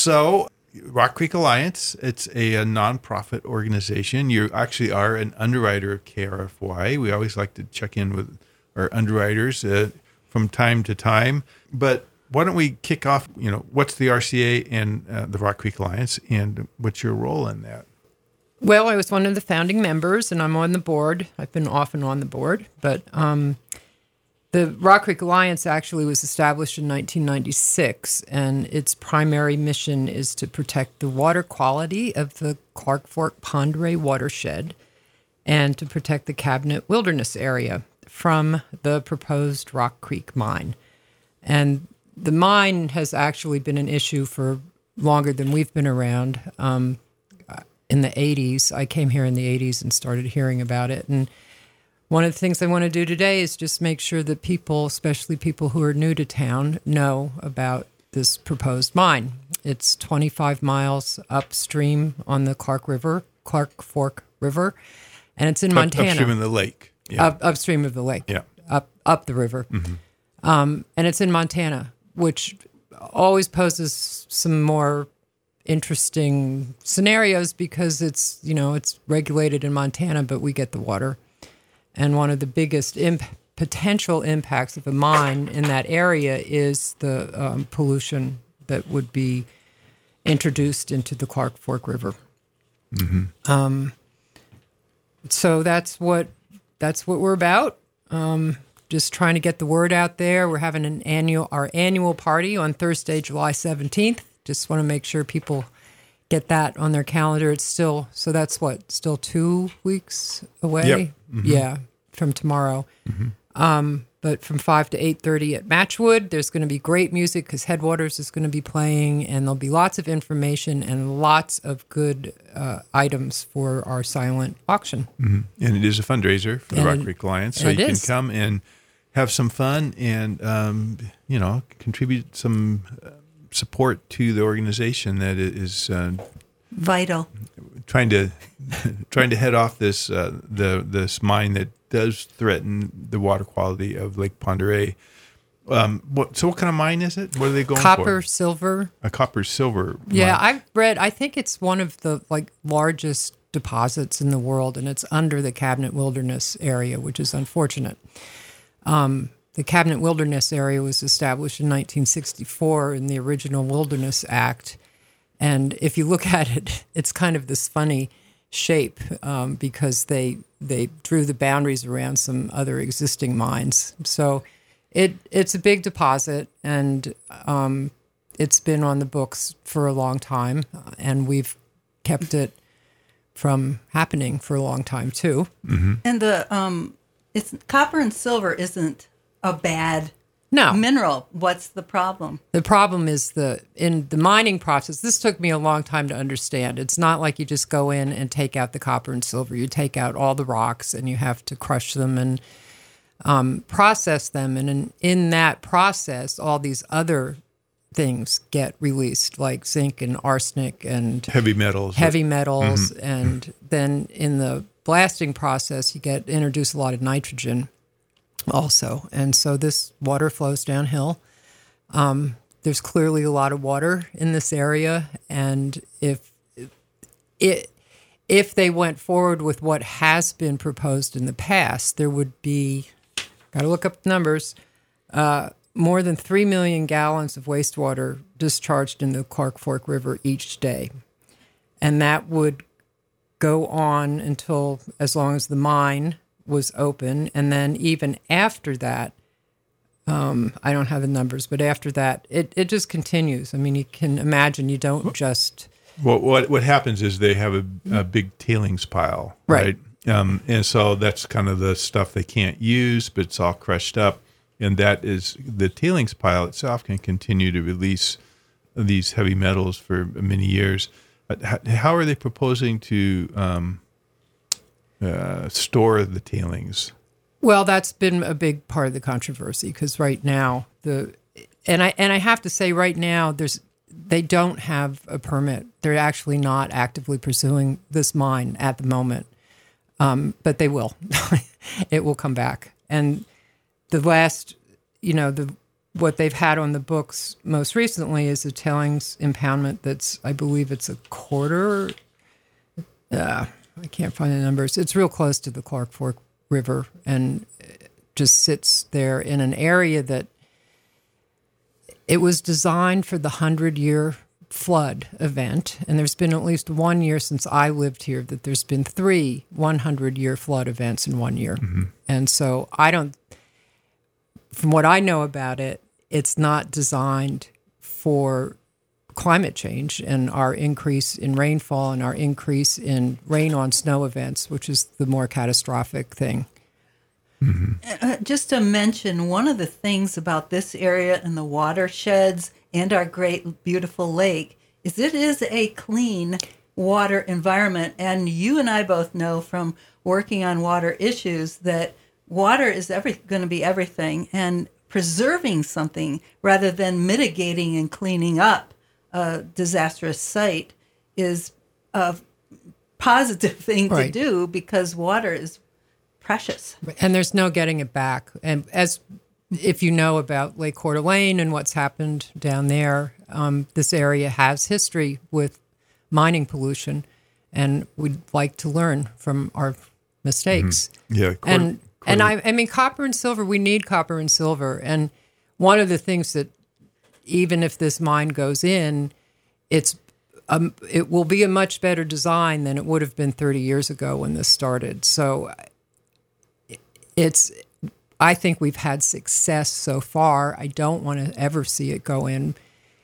So, Rock Creek Alliance, it's a nonprofit organization. You actually are an underwriter of KRFY. We always like to check in with our underwriters from time to time. But why don't we kick off, what's the RCA and the Rock Creek Alliance, and what's your role in that? Well, I was one of the founding members, and I'm on the board. I've been off and on the board, but the Rock Creek Alliance actually was established in 1996, and its primary mission is to protect the water quality of the Clark Fork Pend Oreille watershed and to protect the Cabinet Wilderness area from the proposed Rock Creek mine. And the mine has actually been an issue for longer than we've been around. In the 80s, I came here in the 80s and started hearing about it. And one of the things I want to do today is just make sure that people, especially people who are new to town, know about this proposed mine. It's 25 miles upstream on the Clark Fork River, and it's in Montana. Upstream of the lake. Yeah. Upstream of the lake. Yeah. Up the river. Mm-hmm. And it's in Montana, which always poses some more interesting scenarios because it's regulated in Montana, but we get the water. And one of the biggest potential impacts of a mine in that area is the pollution that would be introduced into the Clark Fork River. Mm-hmm. So that's what we're about. Just trying to get the word out there. We're having our annual party on Thursday, July 17th. Just want to make sure people get that on their calendar. It's still 2 weeks away. Yep. Mm-hmm. Yeah, from tomorrow. Mm-hmm. But from 5 to 8:30 at Matchwood, there's going to be great music because Headwaters is going to be playing, and there'll be lots of information and lots of good items for our silent auction. Mm-hmm. And it is a fundraiser for the Rock Creek Alliance, so you can come and have some fun and contribute some support to the organization that is vital. Trying to head off this this mine that does threaten the water quality of Lake Pend Oreille. So what kind of mine is it? What are they going for? Copper, silver. A copper silver mine. Yeah, I've read. I think it's one of the largest deposits in the world, and it's under the Cabinet Wilderness area, which is unfortunate. The Cabinet Wilderness area was established in 1964 in the original Wilderness Act. And if you look at it, it's kind of this funny shape because they drew the boundaries around some other existing mines. So it's a big deposit, and it's been on the books for a long time, and we've kept it from happening for a long time too. Mm-hmm. And it's copper and silver isn't a bad mineral. What's the problem? The problem is in the mining process. This took me a long time to understand. It's not like you just go in and take out the copper and silver. You take out all the rocks, and you have to crush them and process them. And in that process, all these other things get released, like zinc and arsenic and heavy metals. Mm-hmm. And then in the blasting process, you introduce a lot of nitrogen also. And so this water flows downhill. There's clearly a lot of water in this area. And if they went forward with what has been proposed in the past, there would be, got to look up the numbers, more than 3 million gallons of wastewater discharged in the Clark Fork River each day. And that would go on until as long as the mine was open. And then even after that, I don't have the numbers, but after that, it just continues. I mean, you can imagine you don't just... What happens is they have a big tailings pile, right? And so that's kind of the stuff they can't use, but it's all crushed up. And that is, the tailings pile itself can continue to release these heavy metals for many years. How are they proposing to store the tailings? Well, that's been a big part of the controversy because right now and I have to say right now they don't have a permit. They're actually not actively pursuing this mine at the moment, but they will. It will come back. And the last, what they've had on the books most recently is a tailings impoundment that's, I believe it's a quarter. I can't find the numbers. It's real close to the Clark Fork River and just sits there in an area that it was designed for the 100-year flood event. And there's been at least 1 year since I lived here that there's been 3 100-year flood events in 1 year. Mm-hmm. And so from what I know about it, it's not designed for climate change and our increase in rainfall and our increase in rain on snow events, which is the more catastrophic thing. Mm-hmm. Just to mention, one of the things about this area and the watersheds and our great, beautiful lake is it is a clean water environment. And you and I both know from working on water issues that water is going to be everything. And preserving something rather than mitigating and cleaning up a disastrous site is a positive thing to do because water is precious. And there's no getting it back. And if you know about Lake Coeur d'Alene and what's happened down there, this area has history with mining pollution, and we'd like to learn from our mistakes. Mm-hmm. Yeah. I mean, copper and silver, we need copper and silver. And one of the things that even if this mine goes in, it will be a much better design than it would have been 30 years ago when this started. So I think we've had success so far. I don't want to ever see it go in.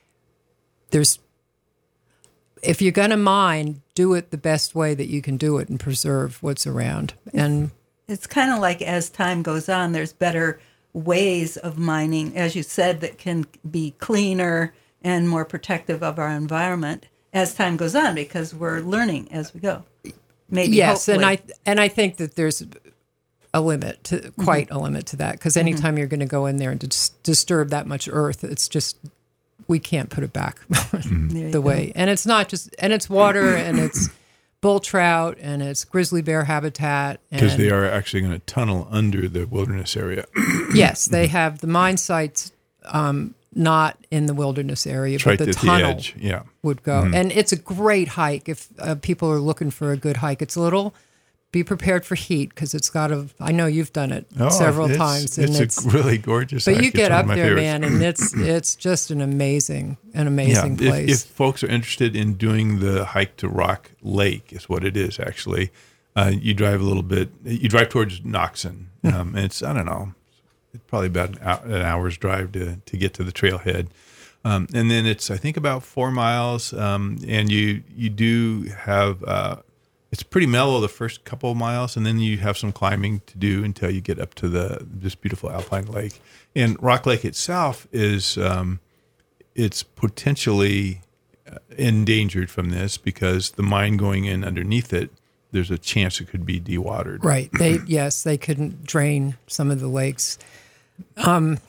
If you're going to mine, do it the best way that you can do it and preserve what's around. And it's kind of like as time goes on, there's better ways of mining, as you said, that can be cleaner and more protective of our environment as time goes on, because we're learning as we go. Maybe yes, hopefully. and I think that there's a limit to a limit to that, because anytime you're going to go in there and disturb that much earth, it's just we can't put it back the way. And it's not just, and it's water and it's bull trout and it's grizzly bear habitat. Because they are actually going to tunnel under the wilderness area. Yes, they have the mine sites not in the wilderness area, it's but right the at tunnel the edge. Yeah. would go. Mm-hmm. And it's a great hike if people are looking for a good hike. It's be prepared for heat because it's got I know you've done it several times. And it's a really gorgeous hike. But you get up there, man, and it's just an amazing place. If folks are interested in doing the hike to Rock Lake, is what it is actually. You drive a little bit. You drive towards Noxon. And it's, I don't know, it's probably about an hour's drive to get to the trailhead. And then it's, I think, about 4 miles. And you do have... it's pretty mellow the first couple of miles, and then you have some climbing to do until you get up to this beautiful alpine lake. And Rock Lake itself is it's potentially endangered from this because the mine going in underneath it, there's a chance it could be dewatered. Right. They couldn't drain some of the lakes. And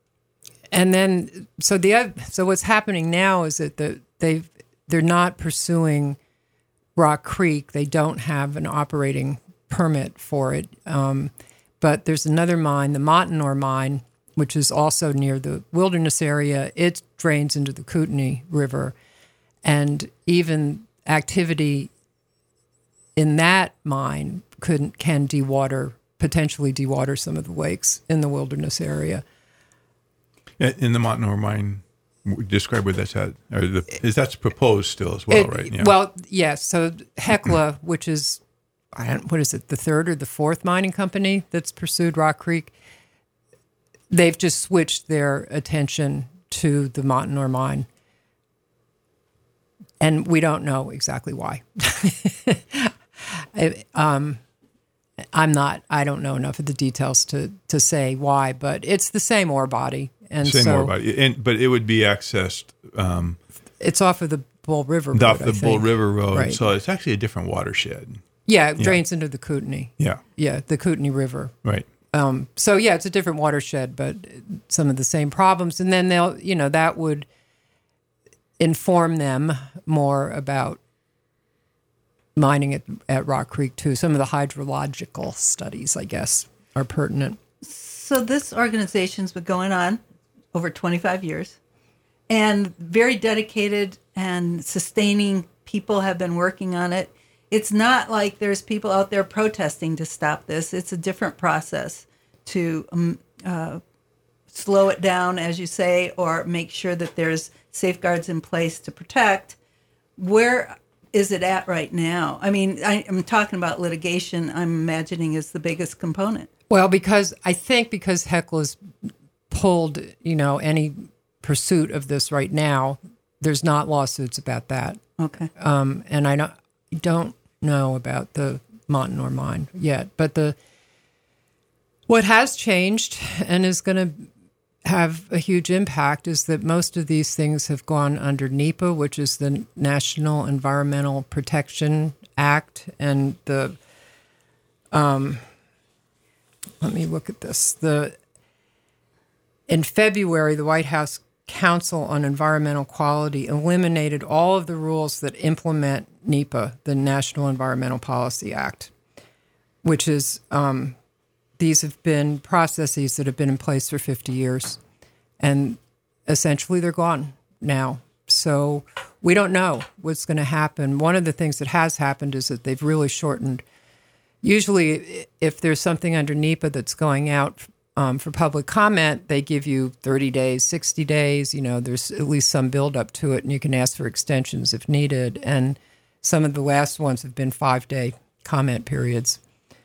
then so what's happening now is that they're not pursuing Rock Creek. They don't have an operating permit for it. But there's another mine, the Montanore mine, which is also near the wilderness area. It drains into the Kootenai River. And even activity in that mine can potentially dewater some of the lakes in the wilderness area. In the Montanore mine, describe where that's at. That's proposed still as well, right? Yeah. Well, yes. So Hecla, which is, what is it, the third or the fourth mining company that's pursued Rock Creek, they've just switched their attention to the Montanore mine. And we don't know exactly why. I don't know enough of the details to say why, but it's the same ore body. Ore body. But it would be accessed. It's off of the Bull River Road. Off the Bull River Road. Right. So it's actually a different watershed. Yeah, it drains into the Kootenai. Yeah. Yeah, the Kootenai River. Right. So yeah, it's a different watershed, but some of the same problems. And then that would inform them more about mining at Rock Creek too. Some of the hydrological studies, I guess, are pertinent. So this organization's been going on over 25 years, and very dedicated and sustaining people have been working on it. It's not like there's people out there protesting to stop this. It's a different process to slow it down, as you say, or make sure that there's safeguards in place to protect. Where is it at right now? I mean, I'm talking about litigation, I'm imagining is the biggest component. Well, because Hecla's pulled, any pursuit of this right now, there's not lawsuits about that. Okay. And I don't know about the Montanore mine yet, but what has changed and is going to have a huge impact is that most of these things have gone under NEPA, which is the National Environmental Protection Act, and let me look at this. In February, the White House Council on Environmental Quality eliminated all of the rules that implement NEPA, the National Environmental Policy Act, which is these have been processes that have been in place for 50 years, and essentially they're gone now. So we don't know what's going to happen. One of the things that has happened is that they've really shortened. Usually, if there's something under NEPA that's going out for public comment, they give you 30 days, 60 days. There's at least some buildup to it, and you can ask for extensions if needed. And some of the last ones have been 5-day comment periods.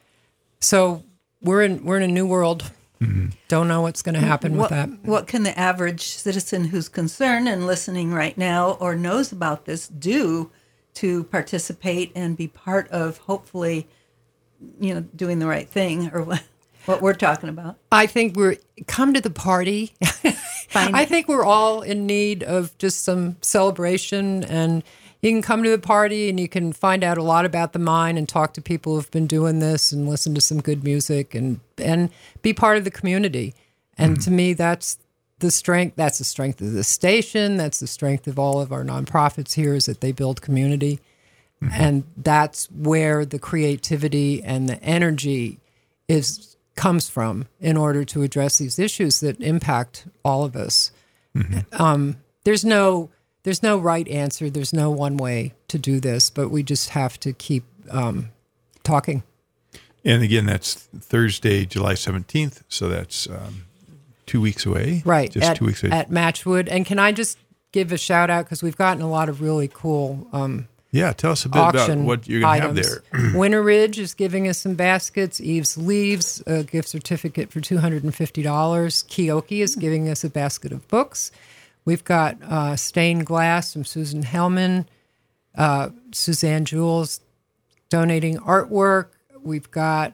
So we're in a new world. Mm-hmm. Don't know what's going to happen with that. What can the average citizen who's concerned and listening right now or knows about this do to participate and be part of hopefully, doing the right thing, or what we're talking about? I think come to the party. I think we're all in need of just some celebration, and you can come to the party and you can find out a lot about the mine and talk to people who've been doing this and listen to some good music and be part of the community. And to me, that's the strength. That's the strength of the station. That's the strength of all of our nonprofits here, is that they build community. Mm-hmm. And that's where the creativity and the energy comes from in order to address these issues that impact all of us. Mm-hmm. There's no right answer. There's no one way to do this, but we just have to keep talking. And again, that's Thursday, July 17th. So that's 2 weeks away. Right. Just 2 weeks away. At Matchwood. And can I just give a shout out, because we've gotten a lot of really cool tell us a bit about what you're going to have there. Winter Ridge is giving us some baskets. Eve's Leaves, a gift certificate for $250. Keoki is giving us a basket of books. We've got stained glass from Susan Hellman, Suzanne Jules donating artwork. We've got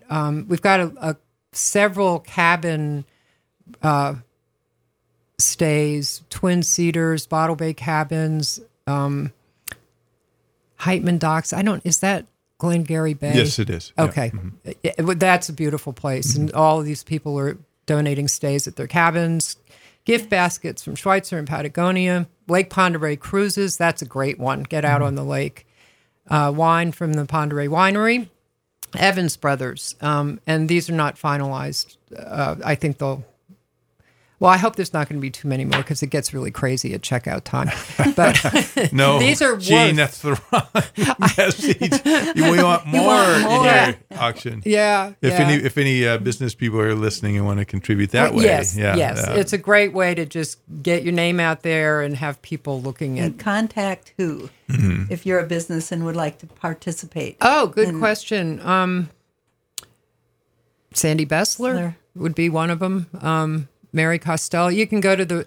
several cabin stays, twin cedars, Bottle Bay cabins, Heitman Docks. Is that Glengarry Bay? Yes, it is. Okay. Yeah. Mm-hmm. That's a beautiful place. Mm-hmm. And all of these people are donating stays at their cabins. Gift baskets from Schweitzer and Patagonia. Lake Pend Oreille Cruises. That's a great one. Get out on the lake. Wine from the Pend Oreille Winery. Evans Brothers. And these are not finalized. I think I hope there's not going to be too many more, because it gets really crazy at checkout time. But no, these are Gene, that's the wrong message. We want more in your auction. Yeah. If any business people are listening and want to contribute that way. Yes. It's a great way to just get your name out there and have people looking at. And contact who, if you're a business and would like to participate? Oh, good question. Sandy Bessler would be one of them. Mary Costello. You can go to the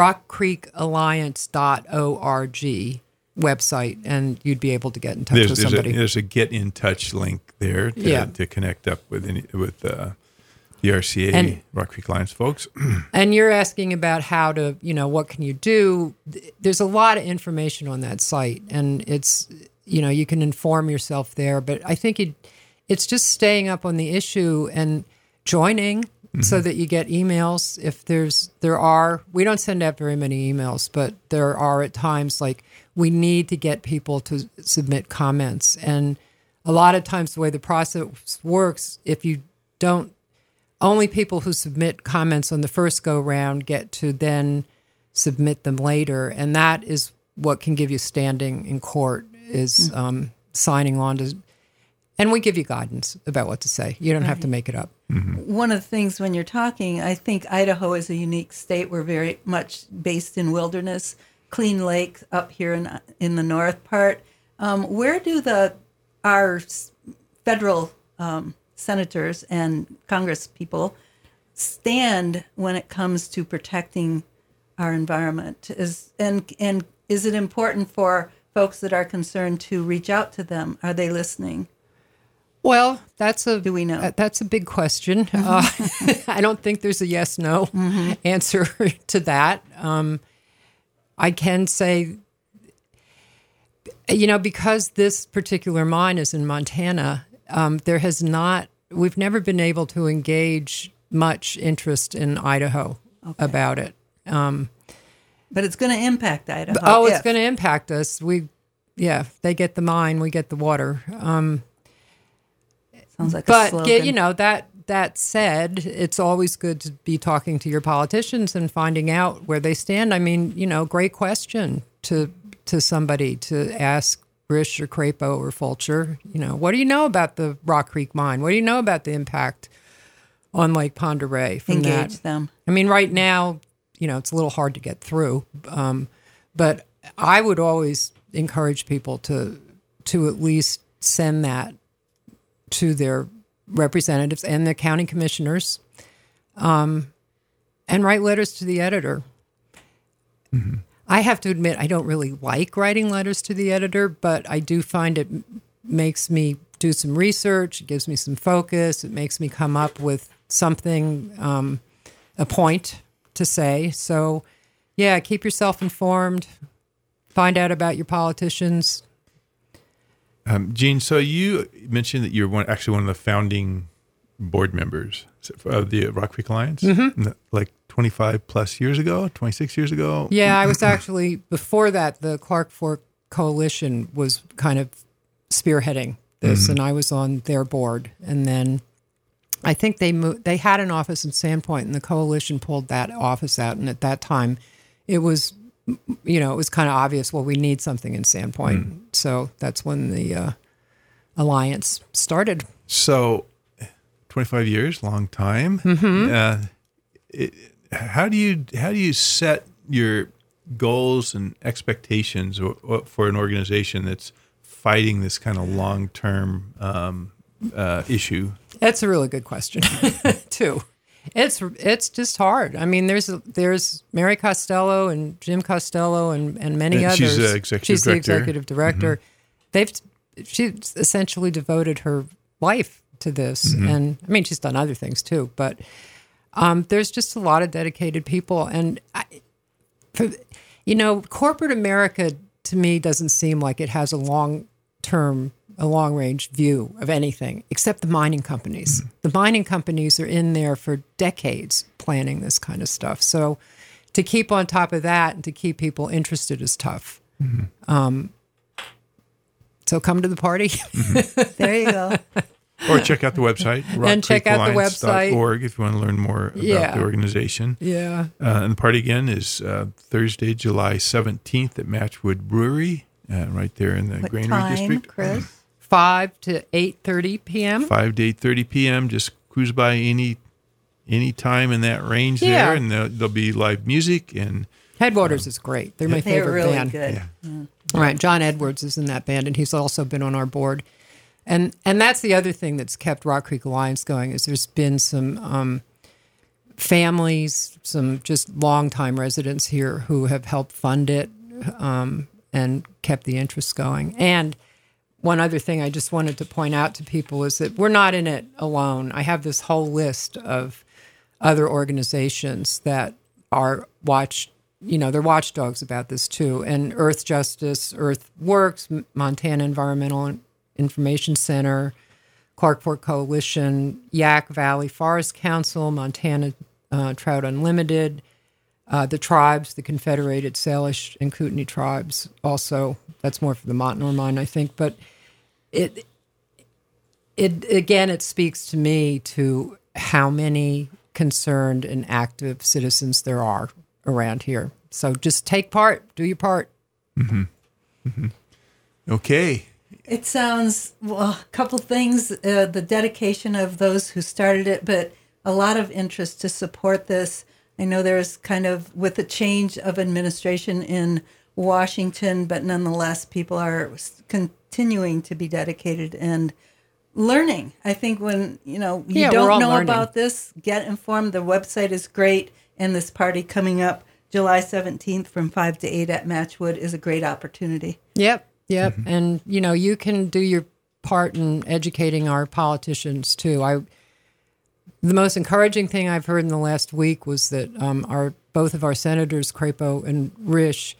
rockcreekalliance.org website, and you'd be able to get in touch with somebody. There's a get in touch link there to connect up with the RCA and Rock Creek Alliance folks. And you're asking about how to, what can you do? There's a lot of information on that site, and it's, you can inform yourself there. But I think it's just staying up on the issue and joining. Mm-hmm. So that you get emails. If we don't send out very many emails, but there are at times, like, we need to get people to submit comments. And a lot of times the way the process works, if you don't only people who submit comments on the first go round get to then submit them later, and that is what can give you standing in court is signing on to. And we give you guidance about what to say. You don't have to make it up. Mm-hmm. One of the things when you're talking, I think Idaho is a unique state. We're very much based in wilderness, clean lake up here in the north part. Where do our federal senators and Congress people stand when it comes to protecting our environment? Is it important for folks that are concerned to reach out to them? Are they listening? Well, do we know? That's a big question. I don't think there's a yes/no answer to that. I can say, because this particular mine is in Montana, we've never been able to engage much interest in Idaho about it. But it's going to impact Idaho. Oh, it's going to impact us. They get the mine, we get the water. Sounds like a slogan. That said, it's always good to be talking to your politicians and finding out where they stand. I mean, great question to somebody to ask Risch or Crapo or Fulcher. What do you know about the Rock Creek mine? What do you know about the impact on Lake Pend Oreille from Engage them. I mean, right now, it's a little hard to get through, but I would always encourage people to at least send that to their representatives and the county commissioners, and write letters to the editor. Mm-hmm. I have to admit, I don't really like writing letters to the editor, but I do find it makes me do some research. It gives me some focus. It makes me come up with something, a point to say. So, keep yourself informed. Find out about your politicians. Jean, so you mentioned that you're one of the founding board members of the Rock Creek Alliance, like 25 plus years ago, 26 years ago. Yeah, I was actually, before that, the Clark Fork Coalition was kind of spearheading this, and I was on their board. And then I think they had an office in Sandpoint, and the coalition pulled that office out. And at that time, it was kind of obvious, well, we need something in Sandpoint. So that's when the alliance started. So 25 years, long time. How do you set your goals and expectations for an organization that's fighting this kind of long-term issue? That's a really good question, too. It's just hard. I mean, there's Mary Costello and Jim Costello and many others. She's the executive director. She's essentially devoted her life to this, and I mean, she's done other things too. But there's just a lot of dedicated people, and corporate America to me doesn't seem like it has a long-range view of anything except the mining companies. The mining companies are in there for decades planning this kind of stuff. So to keep on top of that and to keep people interested is tough. So come to the party. There you go. Or check out the website, rockcreekalliance.org if you want to learn more about the organization. Yeah. And the party again is Thursday, July 17th at Matchwood Brewery, right there in the Granary District. Chris? 5 to 8:30 p.m. 5 to 8:30 p.m. Just cruise by any time in that range there, and there'll be live music. And Headwaters is great. They're my favorite really band. Good. Yeah. Right, John Edwards is in that band, and he's also been on our board. And that's the other thing that's kept Rock Creek Alliance going is there's been some families, some just longtime residents here who have helped fund it and kept the interest going. And one other thing I just wanted to point out to people is that we're not in it alone. I have this whole list of other organizations that are they're watchdogs about this too. And Earth Justice, Earth Works, Montana Environmental Information Center, Clark Fork Coalition, Yak Valley Forest Council, Montana Trout Unlimited, the tribes, the Confederated Salish and Kootenai tribes. Also, that's more for the Montanore mine, I think. But it speaks to me to how many concerned and active citizens there are around here. So just take part, do your part. Okay. It sounds, well, a couple things, the dedication of those who started it, but a lot of interest to support this. I know there's kind of, with the change of administration in Washington, but nonetheless, people are continuing to be dedicated and learning. I think when, you don't know learning about this, get informed. The website is great, and this party coming up July 17th from 5 to 8 at Matchwood is a great opportunity. Yep. And, you can do your part in educating our politicians, too. The most encouraging thing I've heard in the last week was that both of our senators, Crapo and Risch,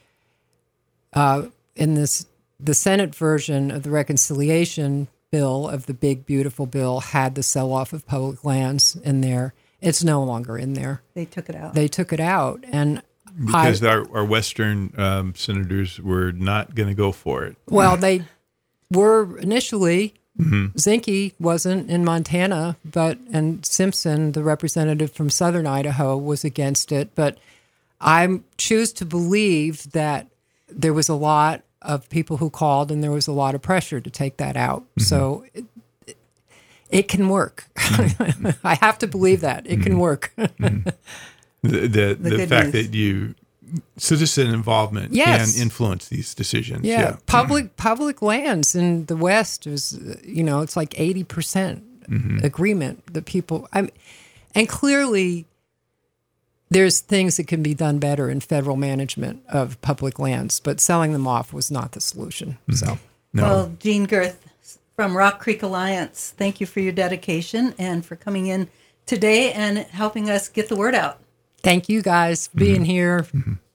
in the Senate version of the reconciliation bill, of the big, beautiful bill, had the sell-off of public lands in there. It's no longer in there. They took it out. And because our Western senators were not going to go for it. Well, they were initially. Zinke wasn't in Montana, and Simpson, the representative from southern Idaho, was against it. But I choose to believe that there was a lot of people who called, and there was a lot of pressure to take that out. So it can work. I have to believe that it can work. The fact that citizen involvement can influence these decisions. Yeah. Public lands in the West is, it's like 80% agreement that people, and clearly there's things that can be done better in federal management of public lands, but selling them off was not the solution. So, Well, Jean Girth from Rock Creek Alliance, thank you for your dedication and for coming in today and helping us get the word out. Thank you guys for being here.